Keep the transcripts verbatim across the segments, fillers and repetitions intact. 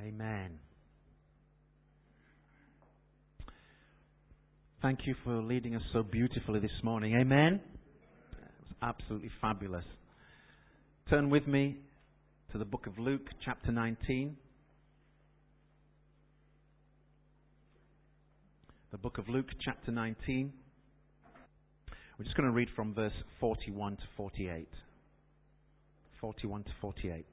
Amen. Thank you for leading us so beautifully this morning. Amen. It was absolutely fabulous. Turn with me to the book of Luke, chapter nineteen. The book of Luke, chapter nineteen. We're just going to read from verse forty-one to forty-eight. forty-one to forty-eight.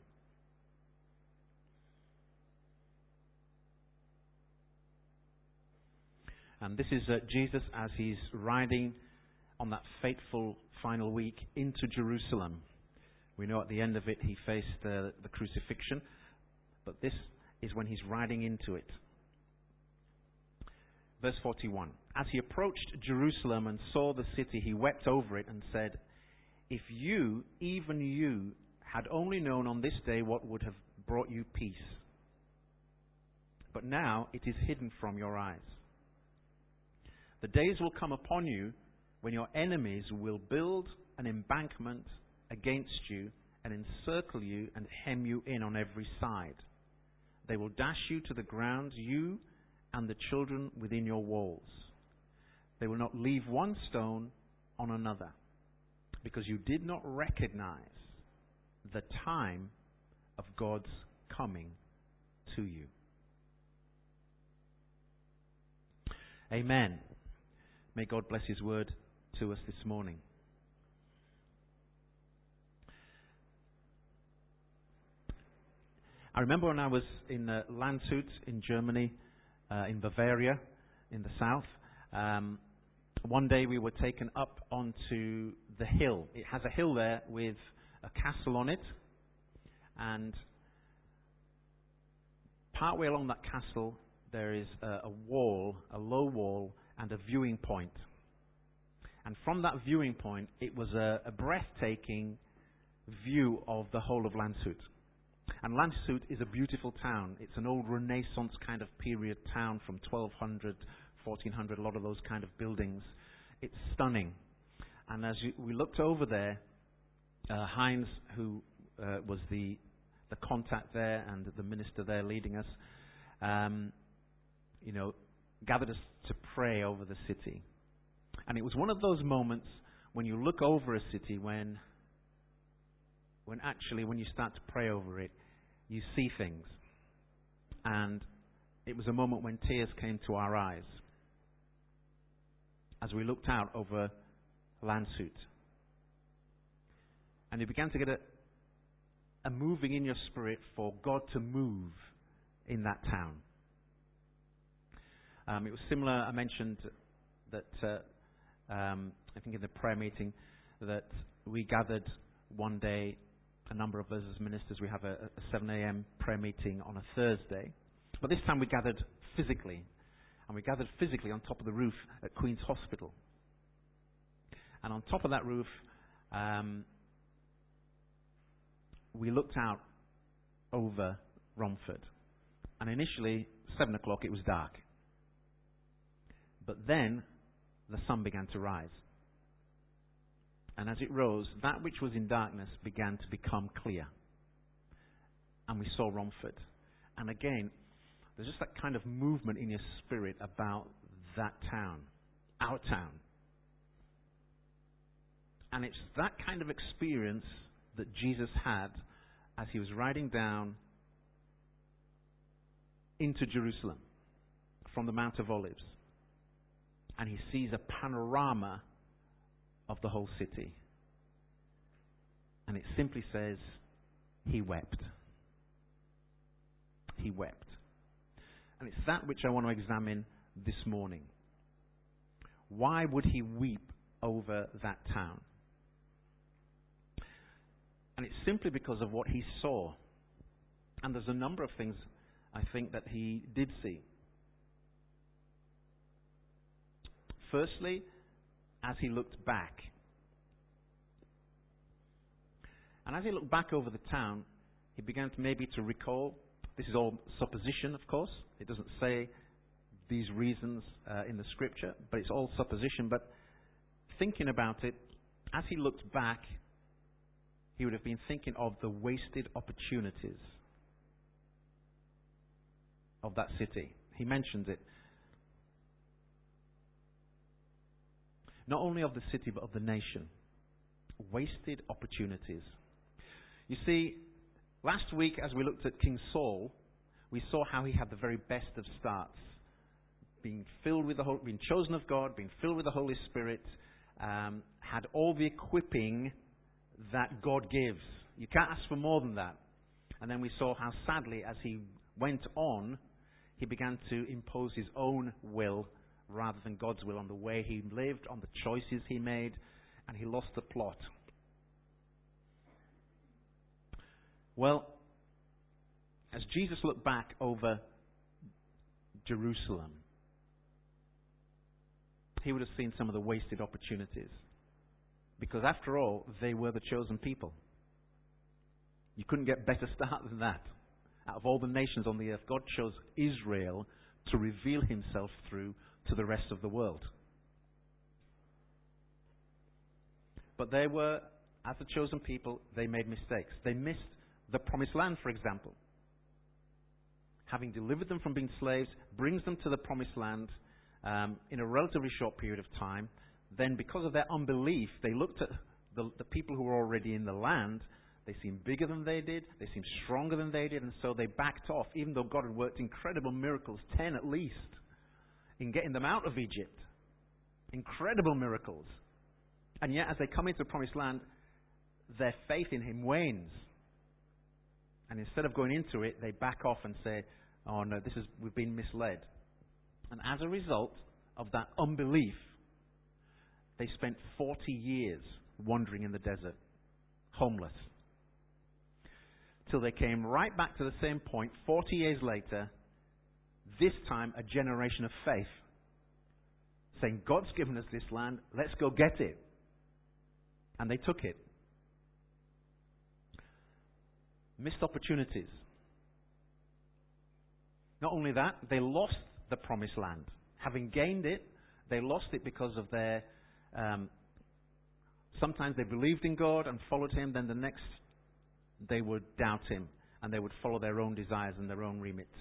And this is uh, Jesus as he's riding on that fateful final week into Jerusalem. We know at the end of it he faced uh, the crucifixion, but this is when he's riding into it. Verse forty-one. As he approached Jerusalem and saw the city, he wept over it and said, "If you, even you, had only known on this day what would have brought you peace. But now it is hidden from your eyes. The days will come upon you when your enemies will build an embankment against you and encircle you and hem you in on every side. They will dash you to the ground, you and the children within your walls. They will not leave one stone on another, because you did not recognize the time of God's coming to you." Amen. May God bless His word to us this morning. I remember when I was in uh, Landshut in Germany, uh, in Bavaria, in the south. Um, one day we were taken up onto the hill. It has a hill there with a castle on it, and partway along that castle there is a, a wall, a low wall, and a viewing point. And from that viewing point, it was a, a breathtaking view of the whole of Landshut. And Landshut is a beautiful town. It's an old Renaissance kind of period town from twelve hundred, fourteen hundred, a lot of those kind of buildings. It's stunning. And as you, we looked over there, uh, Heinz, who uh, was the the contact there and the minister there leading us, um, you know, gathered us to pray over the city. And it was one of those moments when you look over a city, when when actually when you start to pray over it, you see things. And it was a moment when tears came to our eyes as we looked out over Landshut. And you began to get a, a moving in your spirit for God to move in that town. Um, it was similar, I mentioned that, uh, um, I think in the prayer meeting, that we gathered one day, a number of us as ministers, we have a, a seven a.m. prayer meeting on a Thursday. But this time we gathered physically. And we gathered physically on top of the roof at Queen's Hospital. And on top of that roof, um, we looked out over Romford. And initially, seven o'clock, it was dark. But then, the sun began to rise. And as it rose, that which was in darkness began to become clear. And we saw Romford. And again, there's just that kind of movement in your spirit about that town, our town. And it's that kind of experience that Jesus had as he was riding down into Jerusalem from the Mount of Olives. And he sees a panorama of the whole city. And it simply says, he wept. He wept. And it's that which I want to examine this morning. Why would he weep over that town? And it's simply because of what he saw. And there's a number of things I think that he did see. Firstly, as he looked back. And as he looked back over the town, he began to maybe to recall. This is all supposition, of course. It doesn't say these reasons uh, in the scripture, but it's all supposition. But thinking about it, as he looked back, he would have been thinking of the wasted opportunities of that city. He mentions it. Not only of the city, but of the nation. Wasted opportunities. You see, last week as we looked at King Saul, we saw how he had the very best of starts. Being filled with the Holy, being chosen of God, being filled with the Holy Spirit, um, had all the equipping that God gives. You can't ask for more than that. And then we saw how sadly, as he went on, he began to impose his own will rather than God's will on the way he lived, on the choices he made, and he lost the plot. Well, as Jesus looked back over Jerusalem, he would have seen some of the wasted opportunities. Because after all, they were the chosen people. You couldn't get better start than that. Out of all the nations on the earth, God chose Israel to reveal himself through to the rest of the world. But they were, as the chosen people, they made mistakes. They missed the promised land, for example. Having delivered them from being slaves, brings them to the promised land um, in a relatively short period of time. Then, because of their unbelief, they looked at the, the people who were already in the land. They seemed bigger than they did. They seemed stronger than they did. And so they backed off, even though God had worked incredible miracles, ten at least, in getting them out of Egypt. Incredible miracles. And yet, as they come into the promised land, their faith in him wanes. And instead of going into it, they back off and say, oh no, this is, we've been misled. And as a result of that unbelief, they spent forty years wandering in the desert, homeless. Till they came right back to the same point, forty years later, this time a generation of faith, saying, God's given us this land, let's go get it. And they took it. Missed opportunities. Not only that, they lost the promised land. Having gained it, they lost it because of their... Um, sometimes they believed in God and followed him, then the next they would doubt him and they would follow their own desires and their own remits.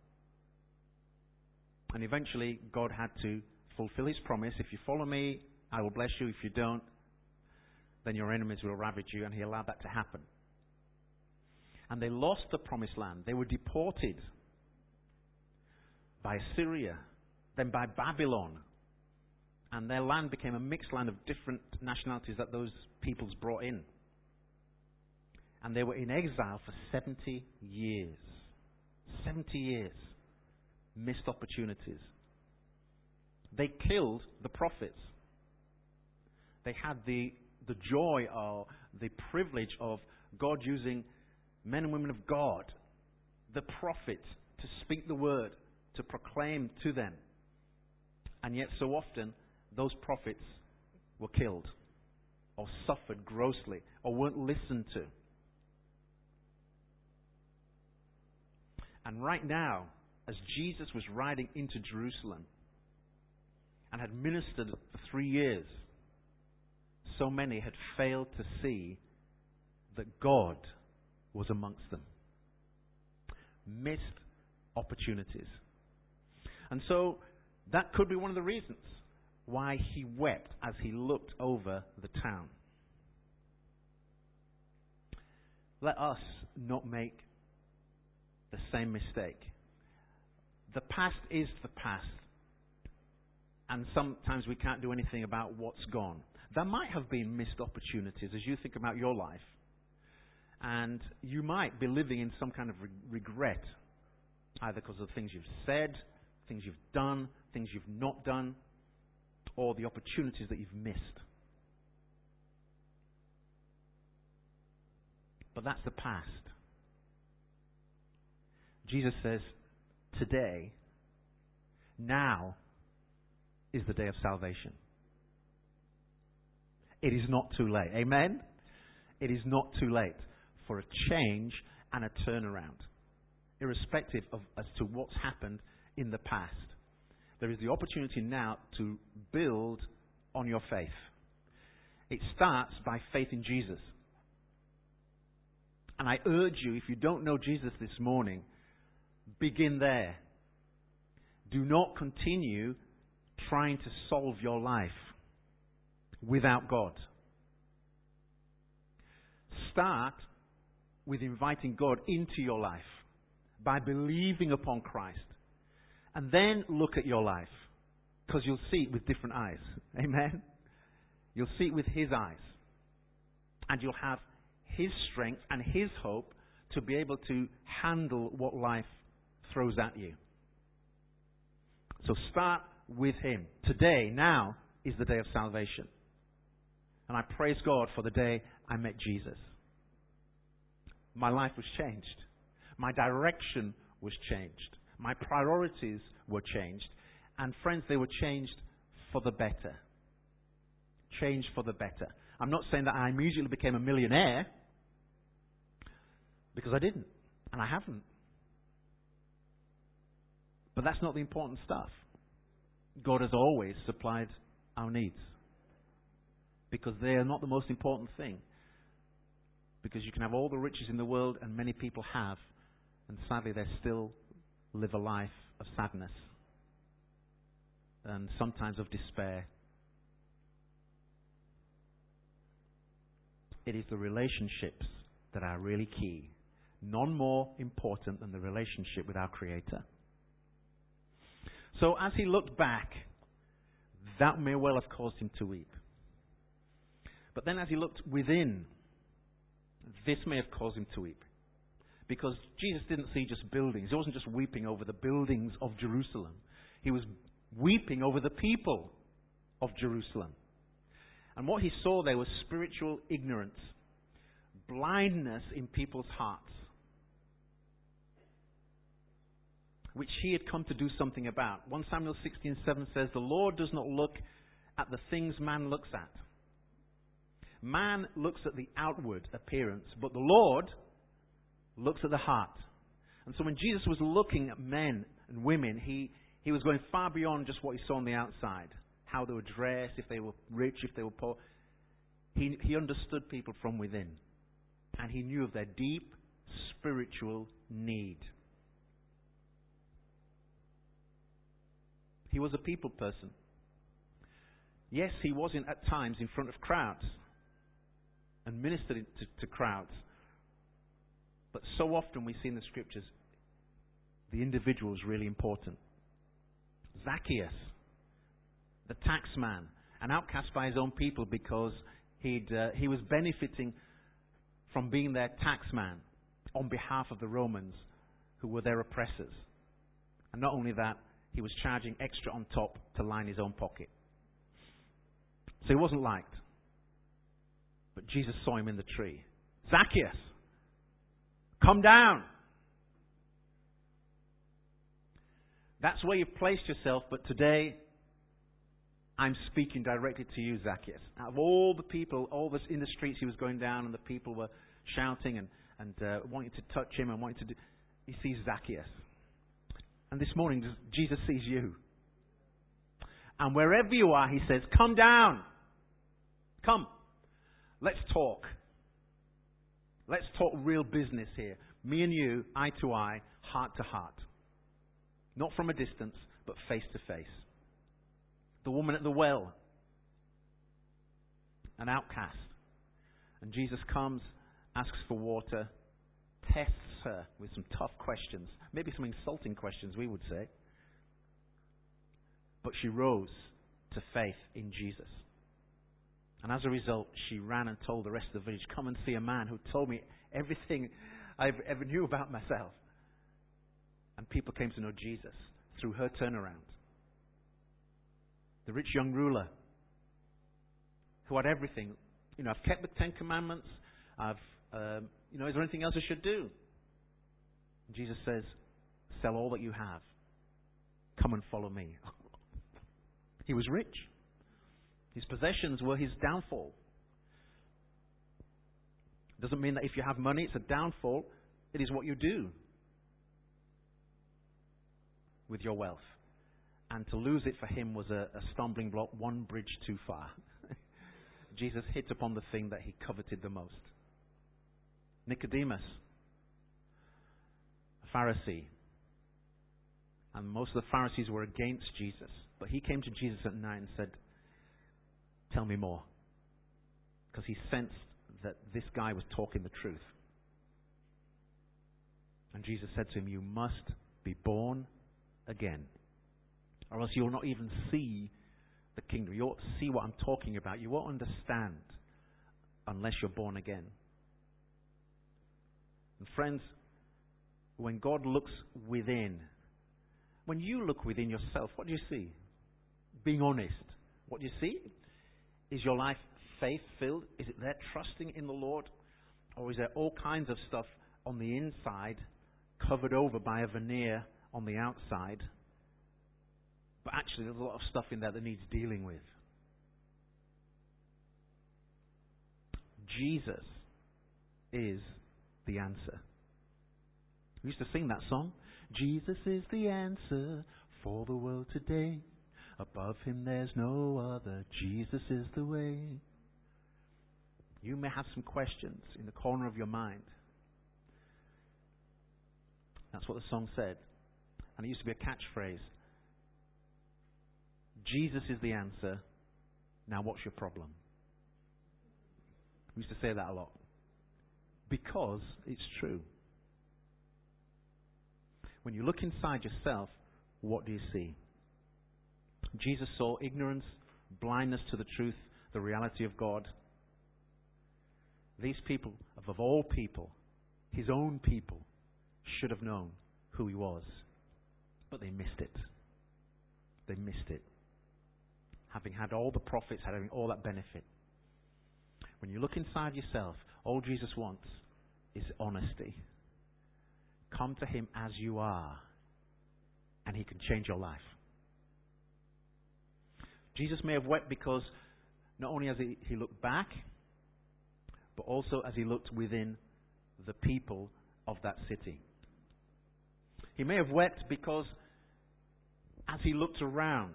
And eventually God had to fulfill his promise. If you follow me, I will bless you. If you don't, then your enemies will ravage you. And he allowed that to happen. And they lost the promised land. They were deported by Assyria, then by Babylon. And their land became a mixed land of different nationalities that those peoples brought in. And they were in exile for seventy years. seventy years. Missed opportunities. They killed the prophets. They had the, the joy or the privilege of God using men and women of God, the prophets, to speak the word, to proclaim to them. And yet so often, those prophets were killed or suffered grossly or weren't listened to. And right now, as Jesus was riding into Jerusalem and had ministered for three years, so many had failed to see that God was amongst them. Missed opportunities. And so that could be one of the reasons why he wept as he looked over the town. Let us not make the same mistake. The past is the past. And sometimes we can't do anything about what's gone. There might have been missed opportunities as you think about your life. And you might be living in some kind of re- regret, either because of things you've said, things you've done, things you've not done, or the opportunities that you've missed. But that's the past. Jesus says, today, now is the day of salvation. It is not too late. Amen? It is not too late for a change and a turnaround, irrespective of as to what's happened in the past. There is the opportunity now to build on your faith. It starts by faith in Jesus. And I urge you, if you don't know Jesus this morning, begin there. Do not continue trying to solve your life without God. Start with inviting God into your life by believing upon Christ. And then look at your life, because you'll see it with different eyes. Amen? You'll see it with His eyes. And you'll have His strength and His hope to be able to handle what life throws at you. So start with Him. Today, now, is the day of salvation. And I praise God for the day I met Jesus. My life was changed. My direction was changed. My priorities were changed. And friends, they were changed for the better. Changed for the better. I'm not saying that I immediately became a millionaire, because I didn't. And I haven't. But that's not the important stuff. God has always supplied our needs. Because they are not the most important thing. Because you can have all the riches in the world, and many people have, and sadly they still live a life of sadness. And sometimes of despair. It is the relationships that are really key. None more important than the relationship with our Creator. So as he looked back, that may well have caused him to weep. But then as he looked within, this may have caused him to weep. Because Jesus didn't see just buildings. He wasn't just weeping over the buildings of Jerusalem. He was weeping over the people of Jerusalem. And what he saw there was spiritual ignorance, blindness in people's hearts, which he had come to do something about. First Samuel sixteen seven says, "The Lord does not look at the things man looks at. Man looks at the outward appearance, but the Lord looks at the heart." And so when Jesus was looking at men and women, he, he was going far beyond just what he saw on the outside. How they were dressed, if they were rich, if they were poor. He, he understood people from within. And he knew of their deep spiritual need. He was a people person. Yes, he was in, at times in front of crowds and ministered to, to crowds. But so often we see in the scriptures the individual is really important. Zacchaeus, the tax man, an outcast by his own people because he'd, uh, he was benefiting from being their tax man on behalf of the Romans who were their oppressors. And not only that, he was charging extra on top to line his own pocket. So he wasn't liked. But Jesus saw him in the tree. "Zacchaeus, come down." That's where you've placed yourself, but today I'm speaking directly to you, Zacchaeus. Out of all the people, all this in the streets he was going down, and the people were shouting and, and uh, wanting to touch him and wanting to do... He sees Zacchaeus. And this morning, Jesus sees you. And wherever you are, he says, "Come down. Come. Let's talk. Let's talk real business here. Me and you, eye to eye, heart to heart. Not from a distance, but face to face." The woman at the well, an outcast. And Jesus comes, asks for water, tests her with some tough questions. Maybe some insulting questions, we would say. But she rose to faith in Jesus. And as a result, she ran and told the rest of the village, "Come and see a man who told me everything I ever knew about myself." And people came to know Jesus through her turnaround. The rich young ruler who had everything. You know, "I've kept the Ten Commandments. I've, um, you know, is there anything else I should do?" And Jesus says, "Sell all that you have. Come and follow me." He was rich. His possessions were his downfall. Doesn't mean that if you have money, it's a downfall. It is what you do with your wealth. And to lose it for him was a, a stumbling block, one bridge too far. Jesus hit upon the thing that he coveted the most. Nicodemus, a Pharisee, And most of the Pharisees were against Jesus. But he came to Jesus at night and said, tell me more. Because he sensed that this guy was talking the truth. And Jesus said to him, you must be born again, or else you'll not even see the kingdom. You won't see what I'm talking about. You won't understand unless you're born again. And friends, when God looks within, when you look within yourself, what do you see? Being honest, what do you see? Is your life faith-filled? Is it there trusting in the Lord? Or is there all kinds of stuff on the inside covered over by a veneer on the outside? But actually there's a lot of stuff in there that needs dealing with. Jesus is the answer. We used to sing that song. Jesus is the answer for the world today. Above him there's no other. Jesus is the way. You may have some questions in the corner of your mind. That's what the song said. And it used to be a catchphrase. Jesus is the answer. Now what's your problem? We used to say that a lot. Because it's true. When you look inside yourself, what do you see? Jesus saw ignorance, blindness to the truth, the reality of God. These people, of all people, his own people, should have known who he was. But they missed it. They missed it. Having had all the profits, having all that benefit. When you look inside yourself, all Jesus wants is honesty. Come to him as you are, and he can change your life. Jesus may have wept because not only as he, he looked back, but also as he looked within the people of that city. He may have wept because as he looked around,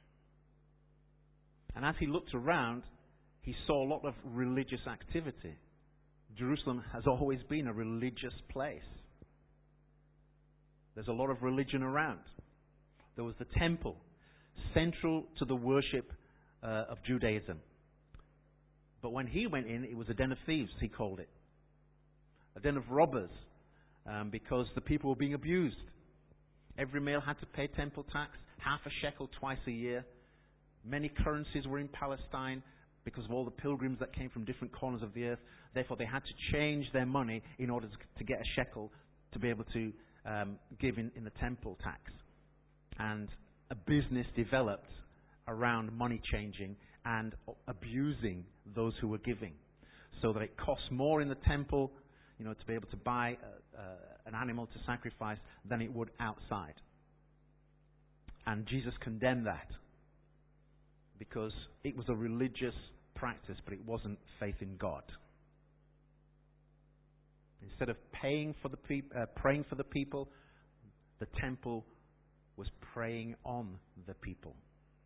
and as he looked around, he saw a lot of religious activity. Jerusalem has always been a religious place. There's a lot of religion around. There was the temple, central to the worship uh, of Judaism. But when he went in, it was a den of thieves, he called it. A den of robbers, um, because the people were being abused. Every male had to pay temple tax, half a shekel twice a year. Many currencies were in Palestine because of all the pilgrims that came from different corners of the earth. Therefore, they had to change their money in order to, to get a shekel to be able to um, give in, in the temple tax. And a business developed around money changing and abusing those who were giving, so that it costs more in the temple, you know, to be able to buy a, uh, an animal to sacrifice than it would outside. And Jesus condemned that because it was a religious practice, but it wasn't faith in God. Instead of paying for the peop- uh, praying for the people, the temple was preying on the people.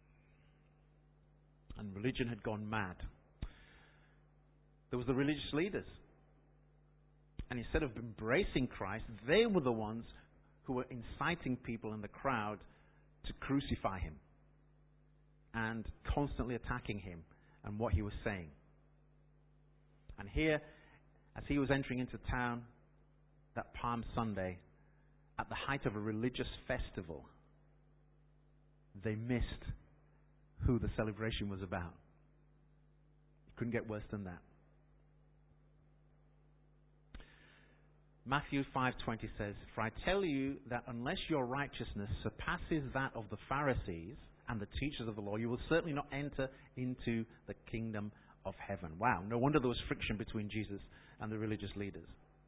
And religion had gone mad. There was the religious leaders. And instead of embracing Christ, they were the ones who were inciting people in the crowd to crucify him and constantly attacking him and what he was saying. And here, as he was entering into town that Palm Sunday, at the height of a religious festival, they missed who the celebration was about. It couldn't get worse than that. Matthew five twenty says, "For I tell you that unless your righteousness surpasses that of the Pharisees and the teachers of the law, you will certainly not enter into the kingdom of heaven." Wow, no wonder there was friction between Jesus and the religious leaders.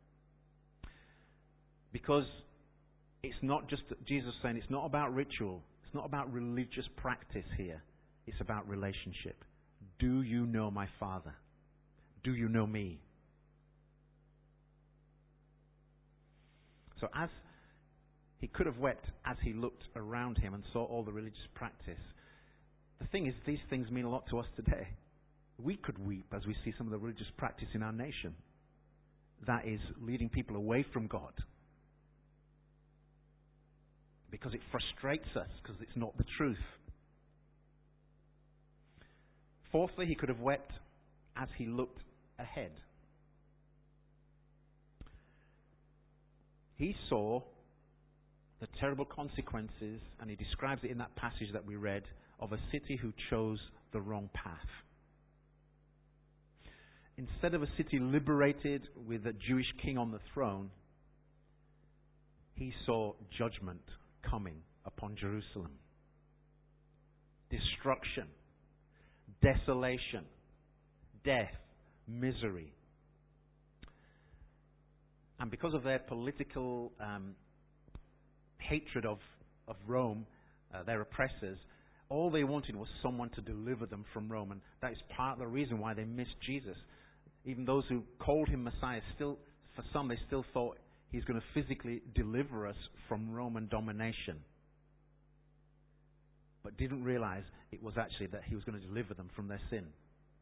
Because it's not just, Jesus saying, it's not about ritual. It's not about religious practice here. It's about relationship. Do you know my Father? Do you know me? So as he could have wept as he looked around him and saw all the religious practice, the thing is, these things mean a lot to us today. We could weep as we see some of the religious practice in our nation that is leading people away from God because it frustrates us, because it's not the truth. Fourthly, he could have wept as he looked ahead. He saw the terrible consequences, and he describes it in that passage that we read, of a city who chose the wrong path. Instead of a city liberated with a Jewish king on the throne, he saw judgment coming upon Jerusalem. Destruction, desolation, death, misery. And because of their political um, hatred of, of Rome, uh, their oppressors, all they wanted was someone to deliver them from Rome. And that is part of the reason why they missed Jesus. Even those who called him Messiah, still, for some, they still thought he's going to physically deliver us from Roman domination. But didn't realize it was actually that he was going to deliver them from their sin.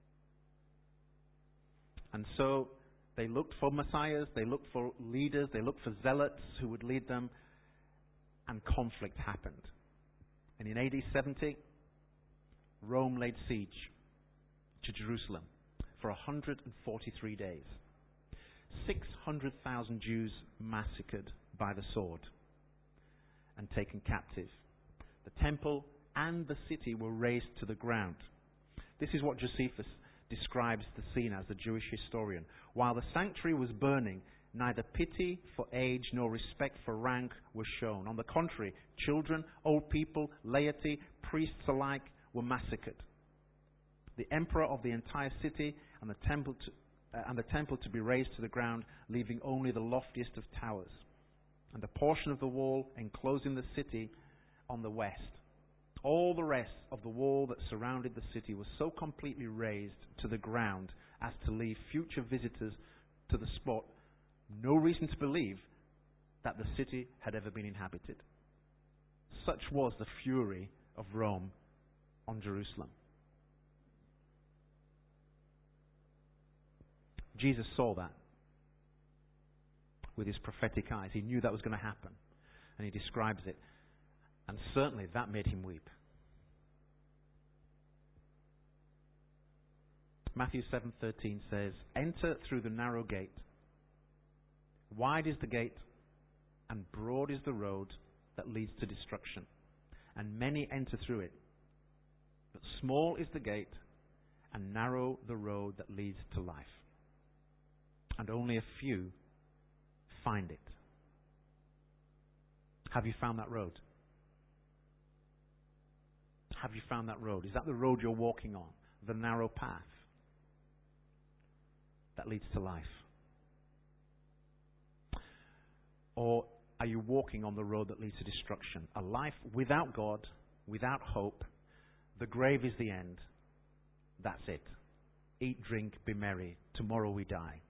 And so they looked for messiahs, they looked for leaders, they looked for zealots who would lead them, and conflict happened. And in A D seventy, Rome laid siege to Jerusalem for one hundred forty-three days. six hundred thousand Jews massacred by the sword and taken captive. The temple and the city were razed to the ground. This is what Josephus describes the scene as, the Jewish historian. While the sanctuary was burning, neither pity for age nor respect for rank was shown. On the contrary, children, old people, laity, priests alike were massacred. The emperor of the entire city and the temple to, uh, and the temple to be razed to the ground, leaving only the loftiest of towers, and a portion of the wall enclosing the city on the west. All the rest of the wall that surrounded the city was so completely razed to the ground as to leave future visitors to the spot no reason to believe that the city had ever been inhabited. Such was the fury of Rome on Jerusalem. Jesus saw that with his prophetic eyes. He knew that was going to happen, and he describes it. And certainly that made him weep. Matthew seven thirteen says, "Enter through the narrow gate. Wide is the gate, and broad is the road that leads to destruction, and many enter through it. But small is the gate, and narrow the road that leads to life, and only a few find it." Have you found that road? Have you found that road? Is that the road you're walking on? The narrow path that leads to life? Or are you walking on the road that leads to destruction? A life without God, without hope. The grave is the end. That's it. Eat, drink, be merry. Tomorrow we die.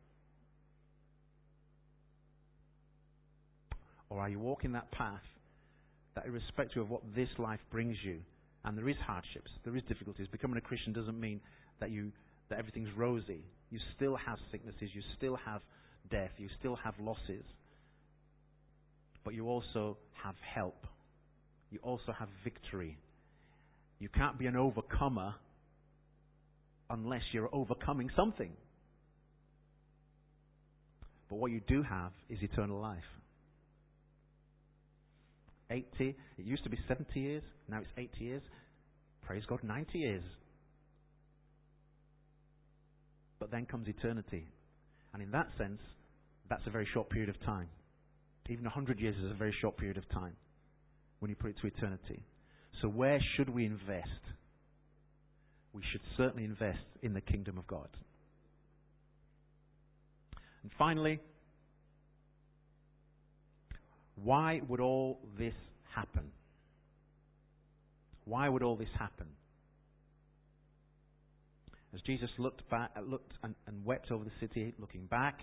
Or are you walking that path that, irrespective of what this life brings you, and there is hardships, there is difficulties. Becoming a Christian doesn't mean that you that everything's rosy. You still have sicknesses, you still have death, you still have losses. But you also have help. You also have victory. You can't be an overcomer unless you're overcoming something. But what you do have is eternal life. eighty, it used to be seventy years, now it's eighty years. Praise God, ninety years. But then comes eternity. And in that sense, that's a very short period of time. Even one hundred years is a very short period of time when you put it to eternity. So where should we invest? We should certainly invest in the kingdom of God. And finally, why would all this happen? Why would all this happen? As Jesus looked back, looked and, and wept over the city, looking back,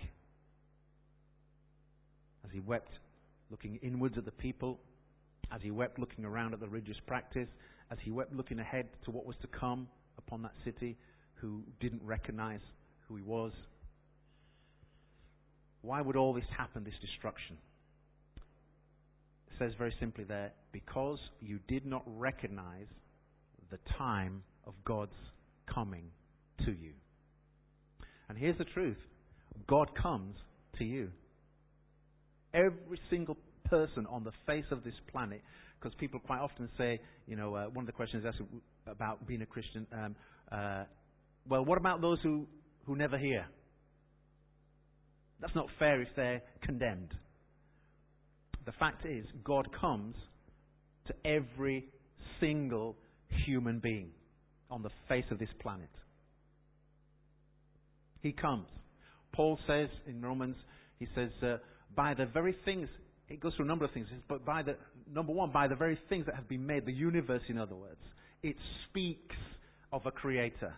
as he wept looking inwards at the people, as he wept looking around at the religious practice, as he wept looking ahead to what was to come upon that city who didn't recognize who he was. Why would all this happen, this destruction? says very simply there, because you did not recognize the time of God's coming to you. And here's the truth. God comes to you. Every single person on the face of this planet, because people quite often say, you know, uh, one of the questions asked about being a Christian, um, uh, well, what about those who, who never hear? That's not fair if they're condemned. The fact is, God comes to every single human being on the face of this planet. He comes. Paul says in Romans, he says, uh, by the very things, it goes through a number of things, but by the, number one, by the very things that have been made, the universe in other words, it speaks of a creator.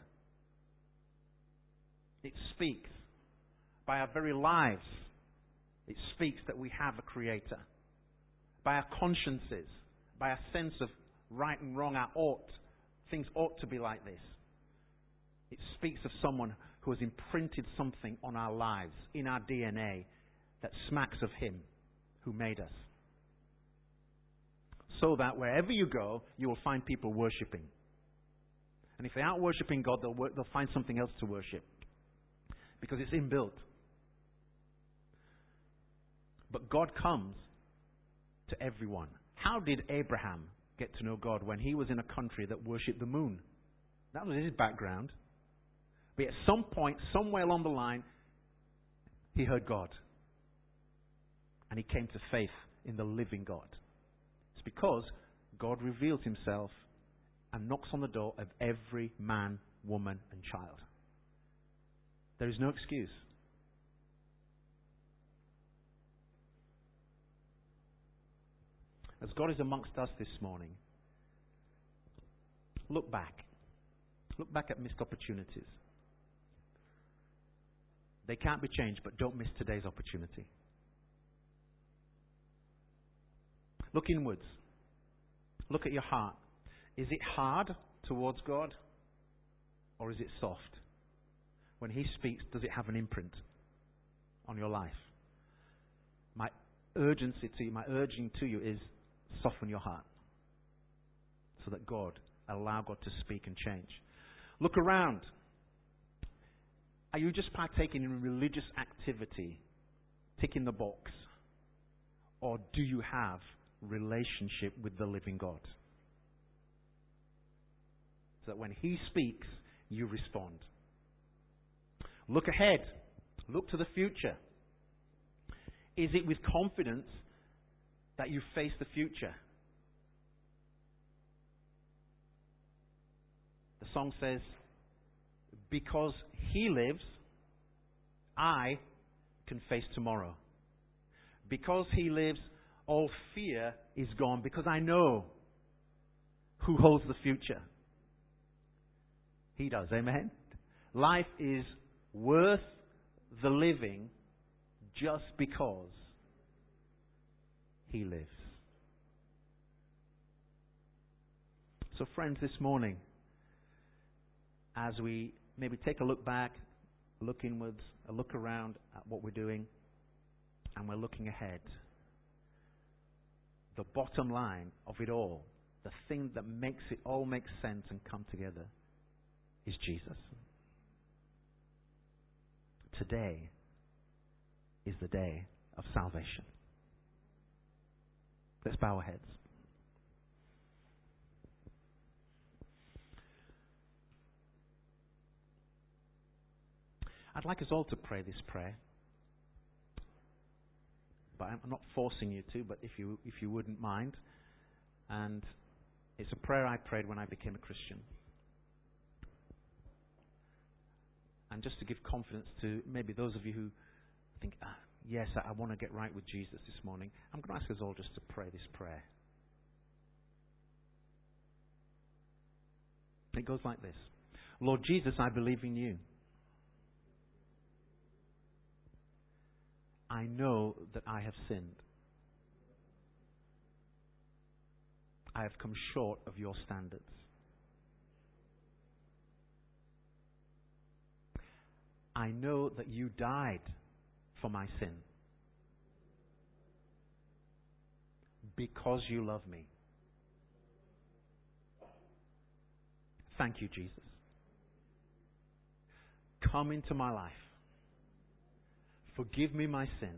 It speaks. By our very lives, it speaks that we have a creator. By our consciences, by our sense of right and wrong, our ought, things ought to be like this. It speaks of someone who has imprinted something on our lives, in our D N A, that smacks of Him who made us. So that wherever you go, you will find people worshipping. And if they aren't worshipping God, they'll, wor- they'll find something else to worship. Because it's inbuilt. But God comes to everyone. How did Abraham get to know God when he was in a country that worshipped the moon? That was his background. But at some point, somewhere along the line, he heard God. And he came to faith in the living God. It's because God reveals Himself and knocks on the door of every man, woman, and child. There is no excuse. As God is amongst us this morning, look back. Look back at missed opportunities. They can't be changed, but don't miss today's opportunity. Look inwards. Look at your heart. Is it hard towards God? Or is it soft? When He speaks, does it have an imprint on your life? My urgency to you, my urging to you is soften your heart. So that God, allow God to speak and change. Look around. Are you just partaking in religious activity, ticking the box? Or do you have relationship with the living God? So that when He speaks, you respond. Look ahead. Look to the future. Is it with confidence that you face the future? The song says, because He lives, I can face tomorrow. Because He lives, all fear is gone, because I know who holds the future. He does, amen? Life is worth the living just because He lives. So friends, this morning, as we maybe take a look back, look inwards, a look around at what we're doing, and we're looking ahead, the bottom line of it all, the thing that makes it all make sense and come together, is Jesus. Today is the day of salvation. Let's bow our heads. I'd like us all to pray this prayer. But I'm not forcing you to, but if you if you wouldn't mind. And it's a prayer I prayed when I became a Christian. And just to give confidence to maybe those of you who think, ah, yes, I, I want to get right with Jesus this morning, I'm going to ask us all just to pray this prayer. It goes like this. Lord Jesus, I believe in You. I know that I have sinned. I have come short of Your standards. I know that You died for my sin. because you love me. Thank you, Jesus. Come into my life. Forgive me my sin.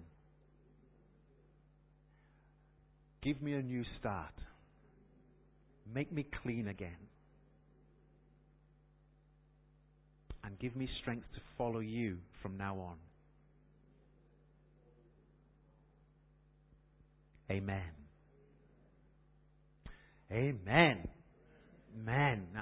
Give me a new start. Make me clean again. And give me strength to follow you from now on. Amen. Amen. Amen.